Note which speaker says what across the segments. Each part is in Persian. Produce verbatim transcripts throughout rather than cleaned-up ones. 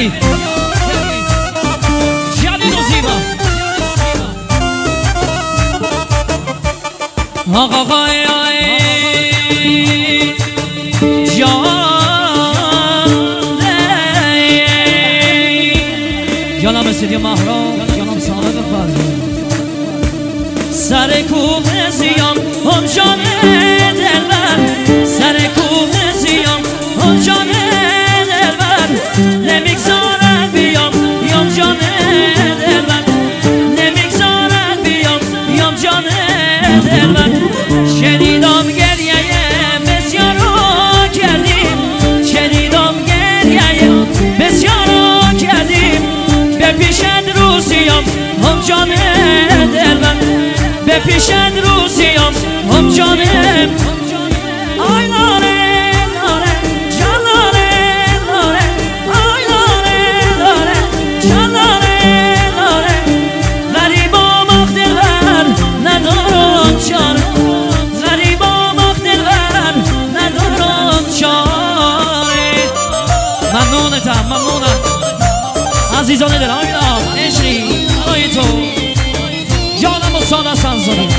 Speaker 1: کردی جلیل و زیبا آقا آقای جانم سیدی محرام جانم صادق فرزند سر کوه سیام هم جان دلبر سر کوه سیام هم جان دلبر نمیگذارد بیام یام جان دلبر نمیگذارد بیام یام جان دلبر شنیدم گریه بسیار رو کردیم شنیدم گریه بسیار رو کردیم به پیشت روسیام هم جان دلبر به پیشت روسیام هم جانم آی لاره لاره جان لاره لاره آی لاره لاره جان لاره لاره غریبام آخ دلبر ندارم چاره غریبام آخ دلبر ندارم چاره ممنونتم ممنونم عزیزان دل آمیدم عشقی برای تو جانم و ساده سنزاری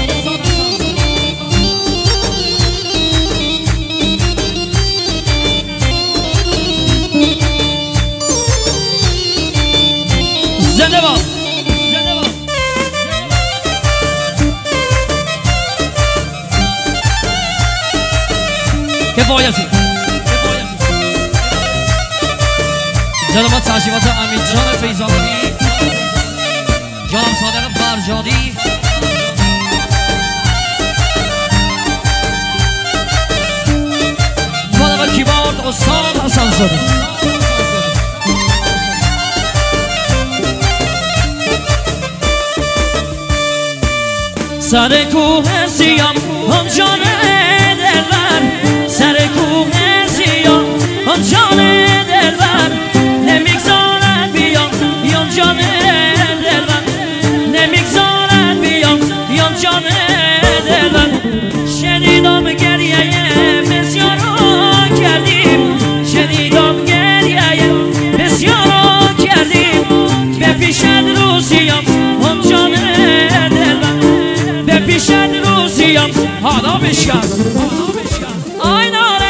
Speaker 1: زنده باد کفایتی زنده باد تشریفات امید جان فیضانی جانم صادق فرجادی طالب کیبورد استاد حسن زاده سر کوه سیام هم جان دلبر سر کوه سیام هم جان دلبر نمیگذارد بیام بیام جان دلبر نمیگذارد بیام بیام جان دلبر شنیدم گریه بسیار رو کردیم شنیدم گریه بسیار رو کردیم به پیشت روسیام هم جان دلبر به پیشت روسیام حالا بشکن آی ناره